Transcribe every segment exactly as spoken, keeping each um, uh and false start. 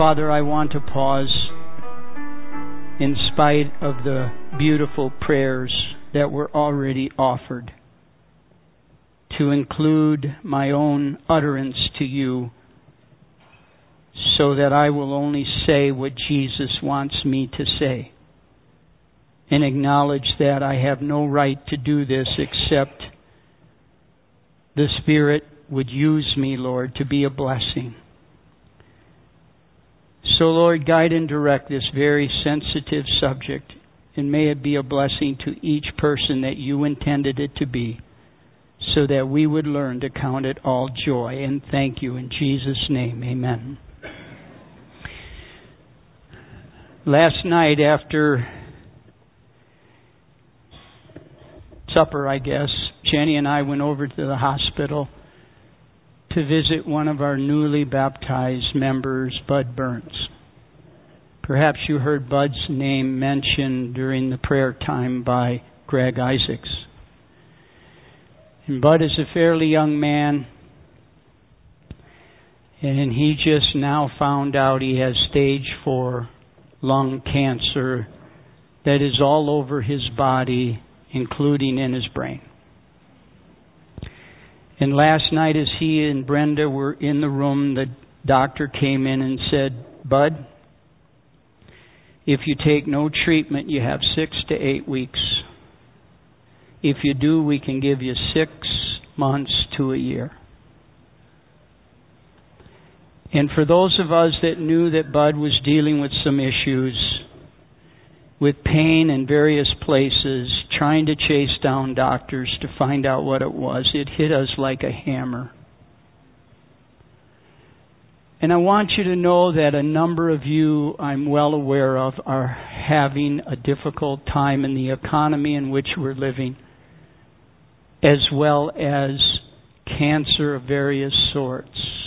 Father, I want to pause in spite of the beautiful prayers that were already offered, to include my own utterance to you so that I will only say what Jesus wants me to say, and acknowledge that I have no right to do this except the Spirit would use me, Lord, to be a blessing. So, Lord, guide and direct this very sensitive subject, and may it be a blessing to each person that you intended it to be, so that we would learn to count it all joy. And thank you in Jesus' name. Amen. Last night after supper, I guess, Jenny and I went over to the hospital to visit one of our newly baptized members, Bud Burns. Perhaps you heard Bud's name mentioned during the prayer time by Greg Isaacs. And Bud is a fairly young man, and he just now found out he has stage four lung cancer that is all over his body, including in his brain. And last night as he and Brenda were in the room, the doctor came in and said, Bud, if you take no treatment, you have six to eight weeks. If you do, we can give you six months to a year. And for those of us that knew that Bud was dealing with some issues, with pain in various places, trying to chase down doctors to find out what it was, it hit us like a hammer. And I want you to know that a number of you, I'm well aware of, are having a difficult time in the economy in which we're living, as well as cancer of various sorts.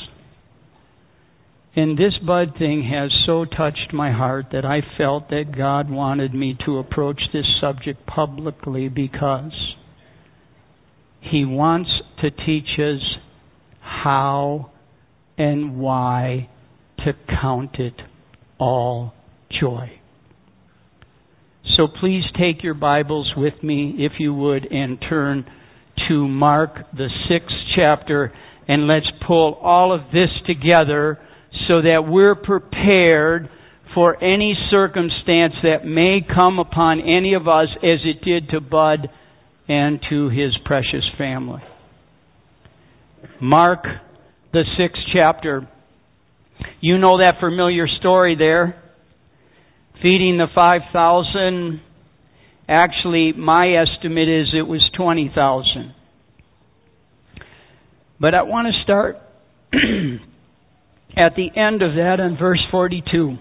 And this Bud thing has so touched my heart that I felt that God wanted me to approach this subject publicly, because He wants to teach us how and why to count it all joy. So please take your Bibles with me, if you would, and turn to Mark, the sixth chapter, and let's pull all of this together so that we're prepared for any circumstance that may come upon any of us, as it did to Bud and to his precious family. Mark, the sixth chapter. You know that familiar story there. Feeding the five thousand. Actually, my estimate is it was twenty thousand. But I want to start at the end of that in verse forty-two.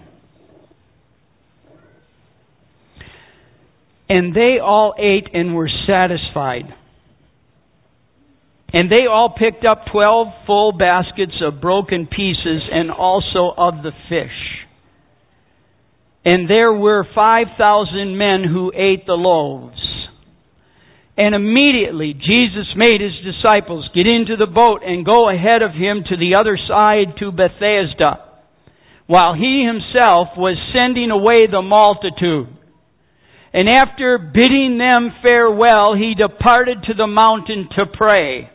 And they all ate and were satisfied. And they all picked up twelve full baskets of broken pieces, and also of the fish. And there were five thousand men who ate the loaves. And immediately Jesus made His disciples get into the boat and go ahead of Him to the other side to Bethsaida, while He Himself was sending away the multitude. And after bidding them farewell, He departed to the mountain to pray.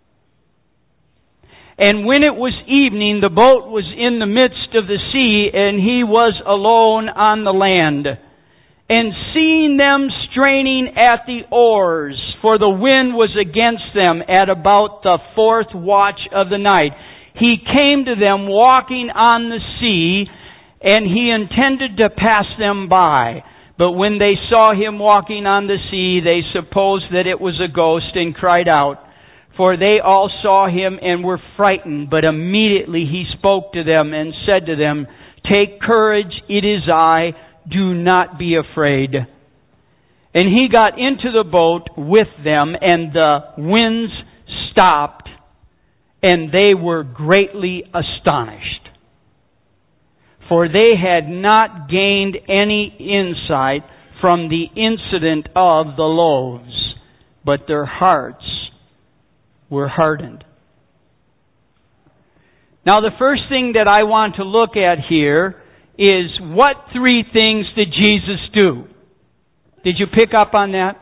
And when it was evening, the boat was in the midst of the sea, and He was alone on the land. And seeing them straining at the oars, for the wind was against them at about the fourth watch of the night, He came to them walking on the sea, and He intended to pass them by. But when they saw Him walking on the sea, they supposed that it was a ghost, and cried out. For they all saw Him and were frightened. But immediately He spoke to them and said to them, Take courage, it is I. Do not be afraid. And He got into the boat with them, and the winds stopped, and they were greatly astonished. For they had not gained any insight from the incident of the loaves, but their hearts were hardened. Now, the first thing that I want to look at here is, what three things did Jesus do? Did you pick up on that?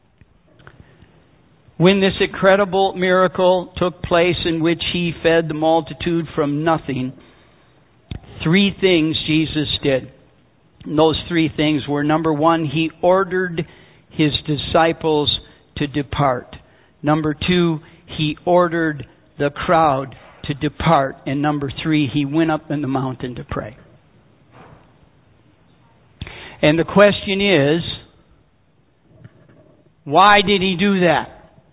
When this incredible miracle took place in which He fed the multitude from nothing, three things Jesus did. And those three things were, number one, He ordered His disciples to depart. Number two, He ordered the crowd to depart. And number three, He went up in the mountain to pray. And the question is, why did He do that?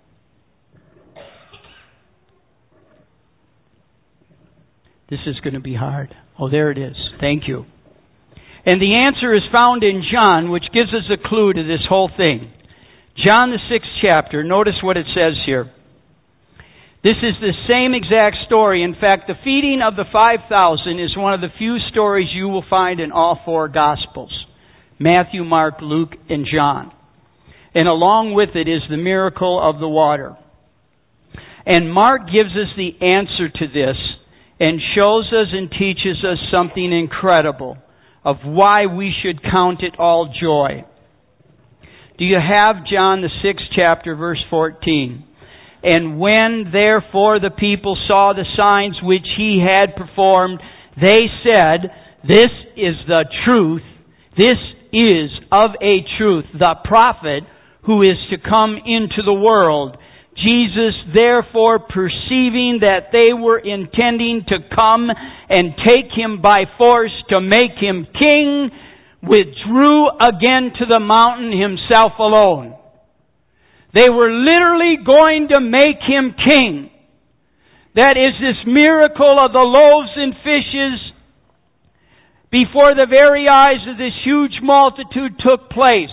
This is going to be hard. Oh, there it is. Thank you. And the answer is found in John, which gives us a clue to this whole thing. John, the sixth chapter. Notice what it says here. This is the same exact story. In fact, the feeding of the five thousand is one of the few stories you will find in all four Gospels. Matthew, Mark, Luke, and John. And along with it is the miracle of the water. And Mark gives us the answer to this and shows us and teaches us something incredible of why we should count it all joy. Do you have John the sixth chapter, verse fourteen? And when therefore the people saw the signs which He had performed, they said, this is the truth, this is of a truth, the prophet who is to come into the world. Jesus, therefore, perceiving that they were intending to come and take Him by force to make Him king, withdrew again to the mountain Himself alone. They were literally going to make Him king. That is this miracle of the loaves and fishes before the very eyes of this huge multitude took place.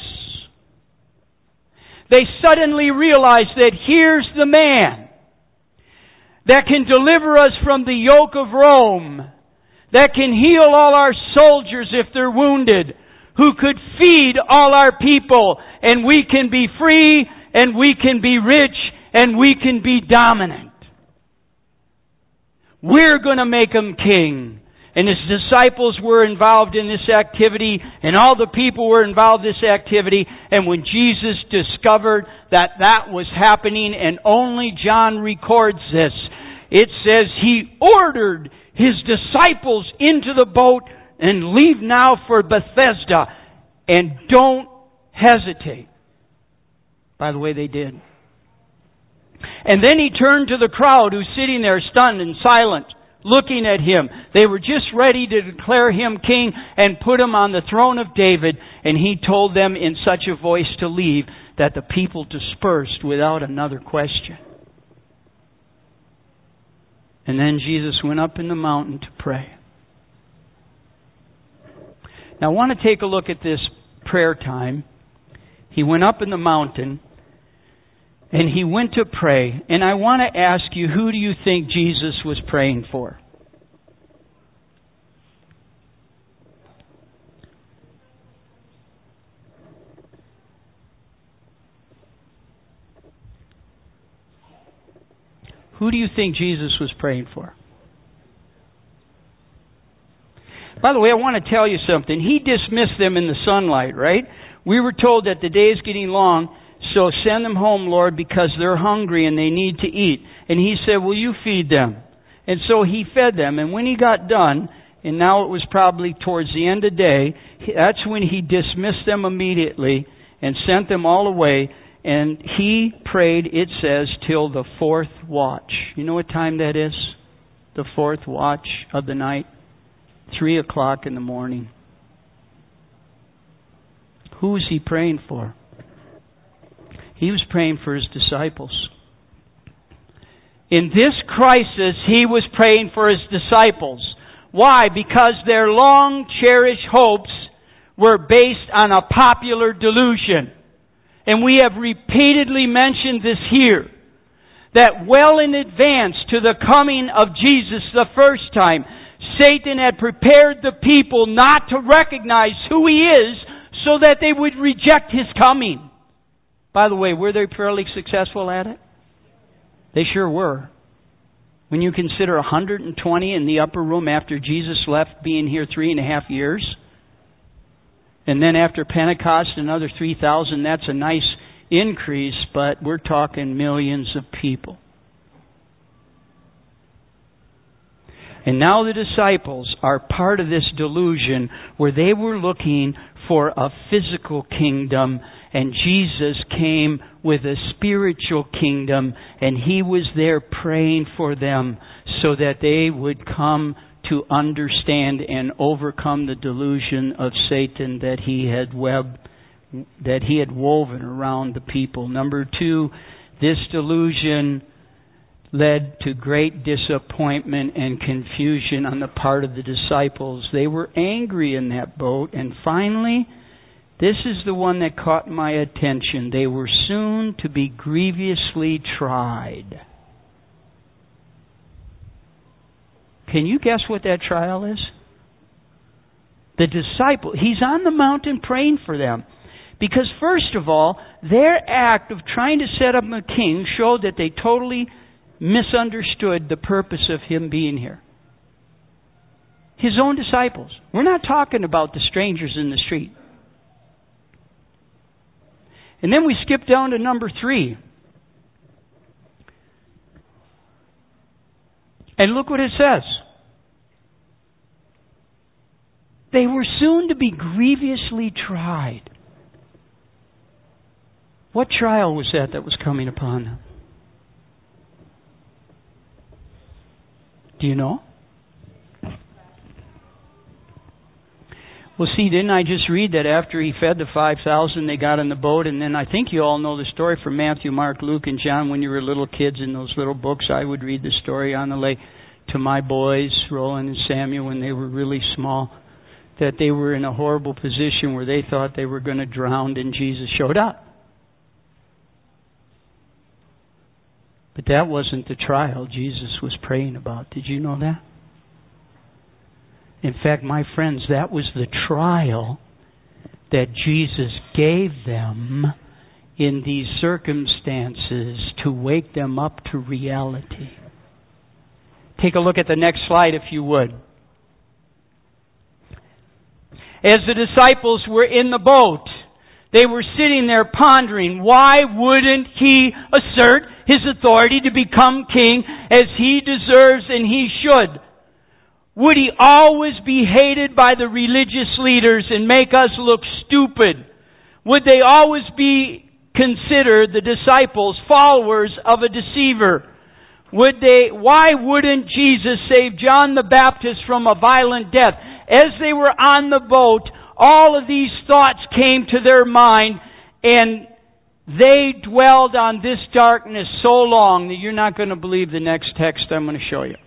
They suddenly realized that here's the man that can deliver us from the yoke of Rome, that can heal all our soldiers if they're wounded, who could feed all our people, and we can be free, and we can be rich, and we can be dominant. We're going to make Him king. And His disciples were involved in this activity, and all the people were involved in this activity. And when Jesus discovered that that was happening, and only John records this, it says He ordered His disciples into the boat and leave now for Bethesda, and don't hesitate. By the way, they did. And then He turned to the crowd who's sitting there stunned and silent, looking at Him. They were just ready to declare Him king and put Him on the throne of David. And He told them in such a voice to leave that the people dispersed without another question. And then Jesus went up in the mountain to pray. Now I want to take a look at this prayer time. He went up in the mountain and He went to pray. And I want to ask you, who do you think Jesus was praying for? Who do you think Jesus was praying for? By the way, I want to tell you something. He dismissed them in the sunlight, right? We were told that the day is getting long, so send them home, Lord, because they're hungry and they need to eat. And He said, will you feed them? And so He fed them. And when He got done, and now it was probably towards the end of the day, that's when He dismissed them immediately and sent them all away. And He prayed, it says, till the fourth watch. You know what time that is? The fourth watch of the night. Three o'clock in the morning. Who was He praying for? He was praying for His disciples. In this crisis, He was praying for His disciples. Why? Because their long-cherished hopes were based on a popular delusion. And we have repeatedly mentioned this here, that well in advance to the coming of Jesus the first time, Satan had prepared the people not to recognize who He is so that they would reject His coming. By the way, were they fairly successful at it? They sure were. When you consider one hundred twenty in the upper room after Jesus left, being here three and a half years. And then after Pentecost, another three thousand, that's a nice increase, but we're talking millions of people. And now the disciples are part of this delusion where they were looking for a physical kingdom, and Jesus came with a spiritual kingdom, and He was there praying for them so that they would come to understand and overcome the delusion of Satan that he had webbed, that he had woven around the people. Number two, this delusion led to great disappointment and confusion on the part of the disciples. They were angry in that boat. And finally, this is the one that caught my attention. They were soon to be grievously tried. Can you guess what that trial is? The disciple, he's on the mountain praying for them. Because first of all, their act of trying to set up a king showed that they totally misunderstood the purpose of Him being here. His own disciples. We're not talking about the strangers in the street. And then we skip down to number three. And look what it says. They were soon to be grievously tried. What trial was that that was coming upon them? Do you know? Well, see, didn't I just read that after He fed the five thousand, they got in the boat, and then I think you all know the story from Matthew, Mark, Luke, and John. When you were little kids in those little books, I would read the story on the lake to my boys, Roland and Samuel, when they were really small, that they were in a horrible position where they thought they were going to drown, and Jesus showed up. But that wasn't the trial Jesus was praying about. Did you know that? In fact, my friends, that was the trial that Jesus gave them in these circumstances to wake them up to reality. Take a look at the next slide, if you would. As the disciples were in the boat, they were sitting there pondering, why wouldn't He assert His authority to become king as He deserves and He should? Would He always be hated by the religious leaders and make us look stupid? Would they always be considered, the disciples, followers of a deceiver? Would they? Why wouldn't Jesus save John the Baptist from a violent death? As they were on the boat, all of these thoughts came to their mind, and they dwelled on this darkness so long that you're not going to believe the next text I'm going to show you.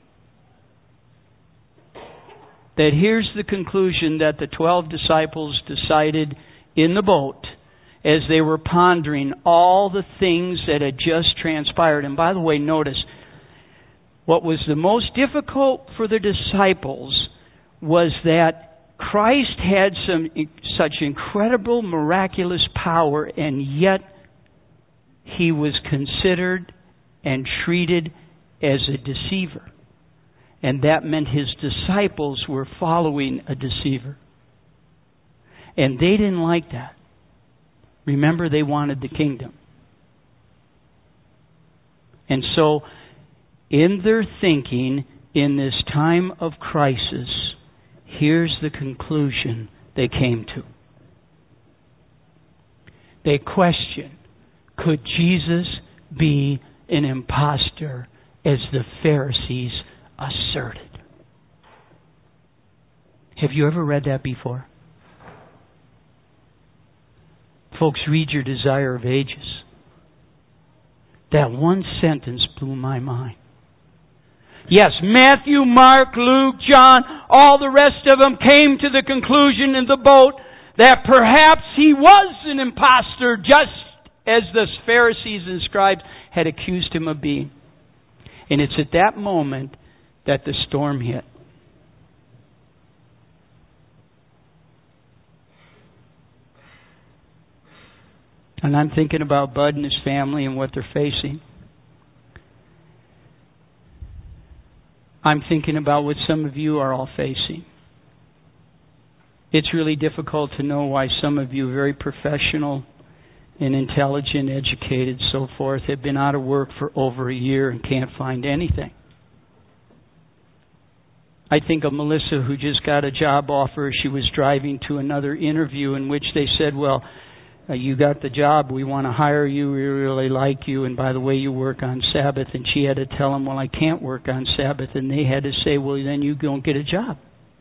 That here's the conclusion that the twelve disciples decided in the boat as they were pondering all the things that had just transpired. And by the way, notice, what was the most difficult for the disciples was that Christ had some such incredible, miraculous power, and yet He was considered and treated as a deceiver. And that meant His disciples were following a deceiver. And they didn't like that. Remember, they wanted the kingdom. And so, in their thinking, in this time of crisis, here's the conclusion they came to. They questioned, could Jesus be an imposter as the Pharisees asserted? Have you ever read that before? Folks, read your Desire of Ages. That one sentence blew my mind. Yes, Matthew, Mark, Luke, John, all the rest of them came to the conclusion in the boat that perhaps He was an imposter, just as the Pharisees and scribes had accused Him of being. And it's at that moment that the storm hit. And I'm thinking about Bud and his family and what they're facing. I'm thinking about what some of you are all facing. It's really difficult to know why some of you, very professional and intelligent, educated, so forth, have been out of work for over a year and can't find anything. I think of Melissa, who just got a job offer. She was driving to another interview in which they said, well, uh, you got the job. We want to hire you. We really like you. And by the way, you work on Sabbath. And she had to tell them, well, I can't work on Sabbath. And they had to say, well, then you don't get a job.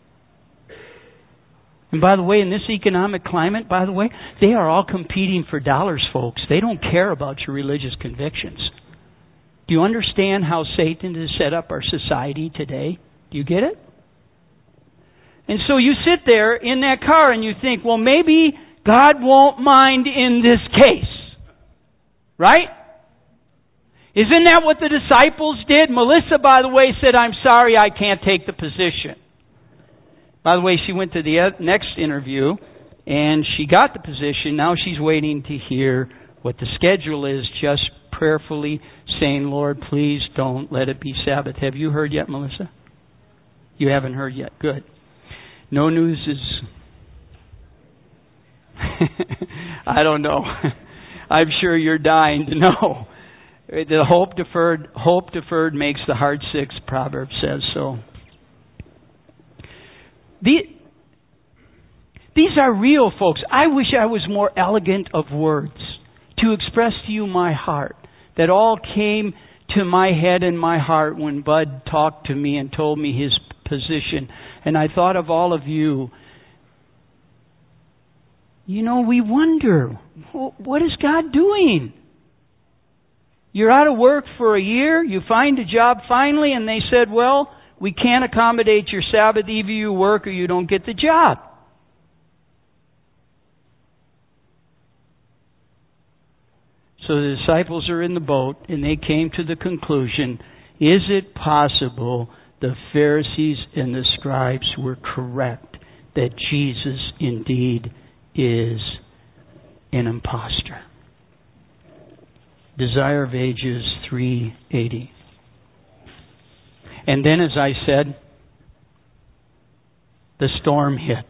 And by the way, in this economic climate, by the way, they are all competing for dollars, folks. They don't care about your religious convictions. Do you understand how Satan has set up our society today? Do you get it? And so you sit there in that car and you think, well, maybe God won't mind in this case. Right? Isn't that what the disciples did? Melissa, by the way, said, I'm sorry, I can't take the position. By the way, she went to the next interview and she got the position. Now she's waiting to hear what the schedule is, just prayerfully saying, Lord, please don't let it be Sabbath. Have you heard yet, Melissa? You haven't heard yet. Good. No news is... I don't know. I'm sure you're dying to know. The hope deferred, hope deferred makes the heart sick, Proverb says so. The, these are real, folks. I wish I was more elegant of words to express to you my heart. That all came to my head and my heart when Bud talked to me and told me his position. And I thought of all of you. You know, we wonder, what is God doing? You're out of work for a year, you find a job finally, and they said, well, we can't accommodate your Sabbath. Either you work or you don't get the job. So the disciples are in the boat, and they came to the conclusion, is it possible the Pharisees and the scribes were correct that Jesus indeed is an imposter? Desire of Ages three eighty. And then, as I said, the storm hit.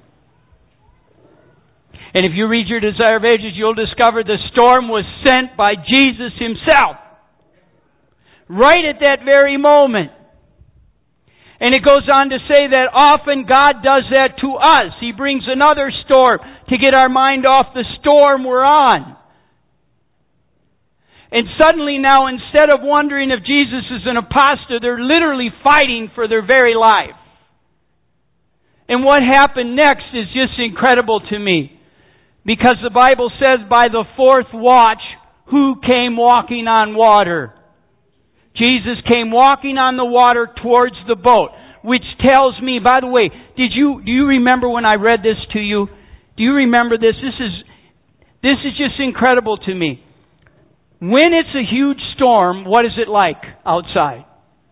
And if you read your Desire of Ages, you'll discover the storm was sent by Jesus himself. Right at that very moment. And it goes on to say that often God does that to us. He brings another storm to get our mind off the storm we're on. And suddenly now, instead of wondering if Jesus is an imposter, they're literally fighting for their very life. And what happened next is just incredible to me. Because the Bible says by the fourth watch, who came walking on water? Jesus came walking on the water towards the boat. Which tells me, by the way, did you do you remember when I read this to you? Do you remember this? This is this is just incredible to me. When it's a huge storm, what is it like outside?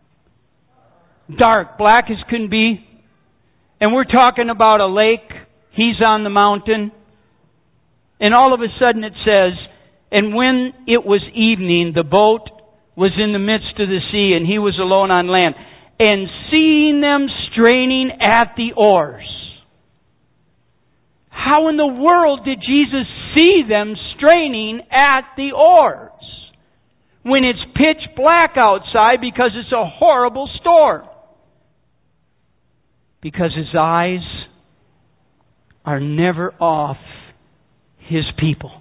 Dark, black as can be. And we're talking about a lake. He's on the mountain. And all of a sudden it says, and when it was evening, the boat was in the midst of the sea, and he was alone on land. And seeing them straining at the oars. How in the world did Jesus see them straining at the oars when it's pitch black outside because it's a horrible storm? Because his eyes are never off his people.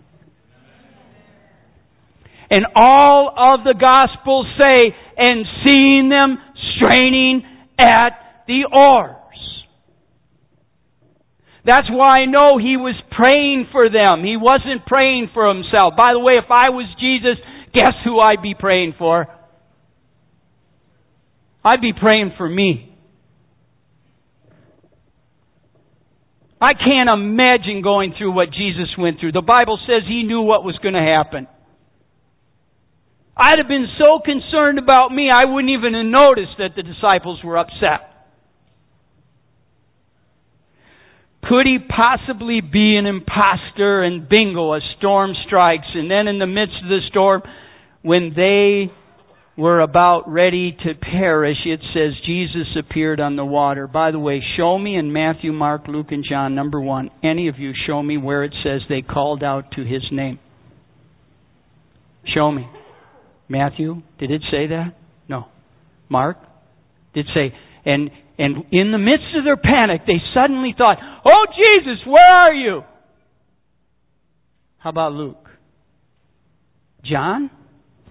And all of the Gospels say, and seeing them straining at the oars. That's why I know he was praying for them. He wasn't praying for himself. By the way, if I was Jesus, guess who I'd be praying for? I'd be praying for me. I can't imagine going through what Jesus went through. The Bible says he knew what was going to happen. I'd have been so concerned about me, I wouldn't even have noticed that the disciples were upset. Could he possibly be an imposter? And bingo, a storm strikes. And then in the midst of the storm, when they were about ready to perish, it says Jesus appeared on the water. By the way, show me in Matthew, Mark, Luke, and John, number one, any of you show me where it says they called out to His name. Show me. Matthew, did it say that? No. Mark? Did it say, and, and in the midst of their panic, they suddenly thought, "Oh Jesus, where are you?" How about Luke? John?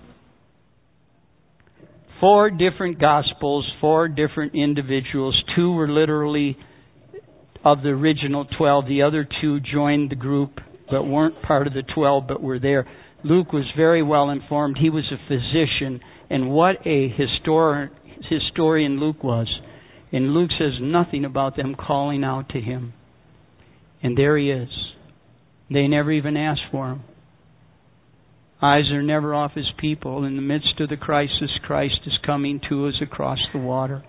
Four different Gospels, four different individuals. Two were literally of the original twelve. The other two joined the group but weren't part of the twelve but were there. Luke was very well informed. He was a physician. And what a histor- historian Luke was. And Luke says nothing about them calling out to Him. And there He is. They never even asked for Him. Eyes are never off His people. In the midst of the crisis, Christ is coming to us across the water.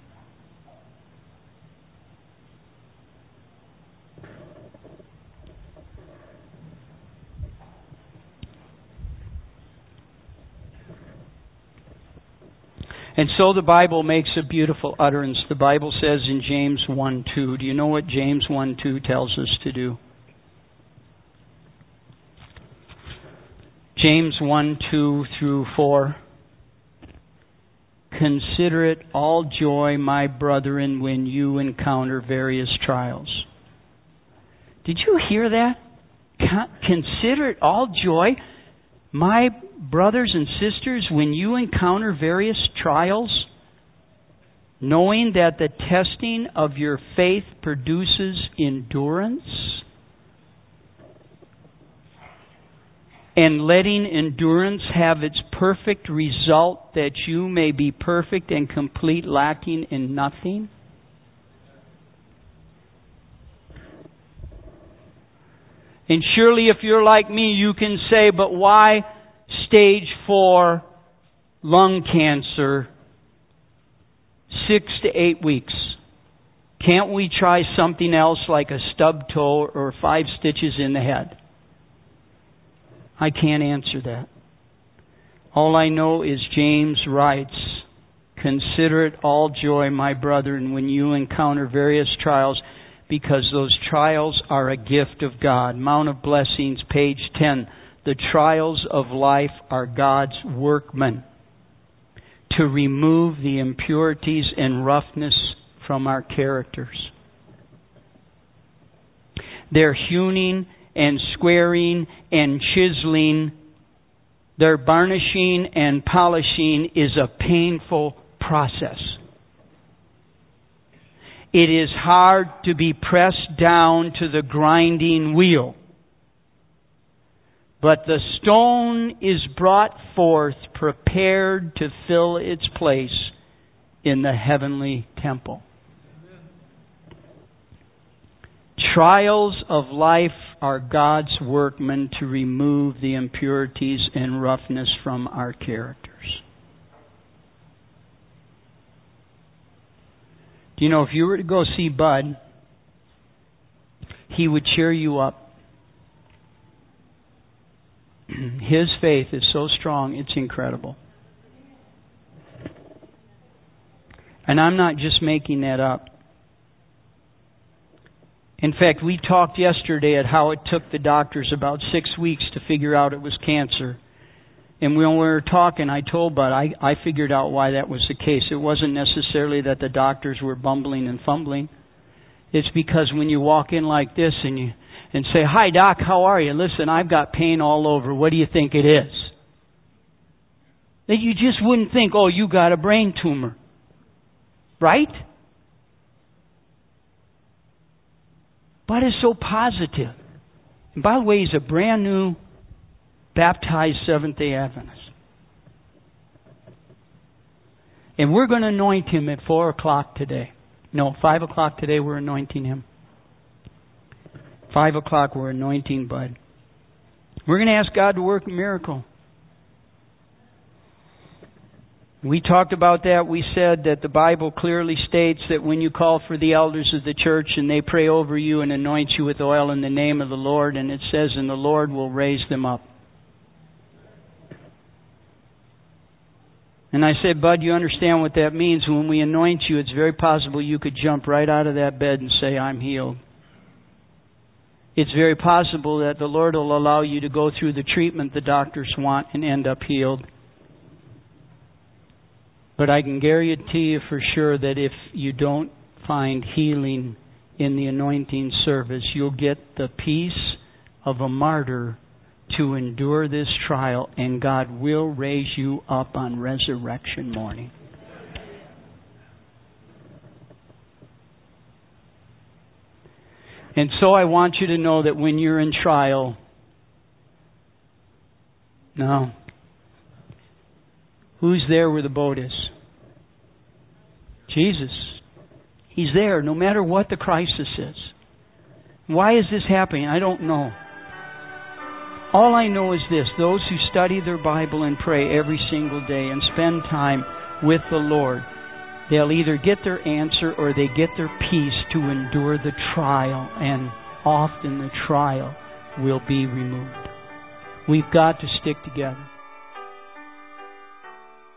And so the Bible makes a beautiful utterance. The Bible says in James one two, do you know what James one two tells us to do? James one two through four. Consider it all joy, my brethren, when you encounter various trials. Did you hear that? Consider it all joy, my brothers and sisters, when you encounter various trials, knowing that the testing of your faith produces endurance, and letting endurance have its perfect result, that you may be perfect and complete, lacking in nothing. And surely if you're like me, you can say, but why stage four lung cancer, six to eight weeks? Can't we try something else like a stub toe or five stitches in the head? I can't answer that. All I know is James writes, consider it all joy, my brethren, when you encounter various trials, because those trials are a gift of God. Mount of Blessings, page ten. The trials of life are God's workmen to remove the impurities and roughness from our characters. They're hewing and squaring and chiseling. Their barnishing and polishing is a painful process. It is hard to be pressed down to the grinding wheel. But the stone is brought forth, prepared to fill its place in the heavenly temple. Trials of life are God's workmen to remove the impurities and roughness from our characters. Do you know, if you were to go see Bud, he would cheer you up. His faith is so strong, it's incredible. And I'm not just making that up. In fact, we talked yesterday at how it took the doctors about six weeks to figure out it was cancer. And when we were talking, I told Bud, I, I figured out why that was the case. It wasn't necessarily that the doctors were bumbling and fumbling. It's because when you walk in like this and you and say, "Hi, Doc, how are you? Listen, I've got pain all over. What do you think it is?" That you just wouldn't think, "Oh, you got a brain tumor." Right? Bud is so positive. And by the way, he's a brand new baptized Seventh-day Adventist. And we're going to anoint him at four o'clock today. No, five o'clock today we're anointing him. Five o'clock we're anointing Bud. We're going to ask God to work a miracle. We talked about that. We said that the Bible clearly states that when you call for the elders of the church and they pray over you and anoint you with oil in the name of the Lord, and it says, and the Lord will raise them up. And I said, Bud, you understand what that means? When we anoint you, it's very possible you could jump right out of that bed and say, I'm healed. It's very possible that the Lord will allow you to go through the treatment the doctors want and end up healed. But I can guarantee you for sure that if you don't find healing in the anointing service, you'll get the peace of a martyr to endure this trial, and God will raise you up on resurrection morning. And so I want you to know that when you're in trial, no, who's there where the boat is? Jesus. He's there no matter what the crisis is. Why is this happening? I don't know. All I know is this: those who study their Bible and pray every single day and spend time with the Lord, they'll either get their answer or they get their peace to endure the trial, and often the trial will be removed. We've got to stick together.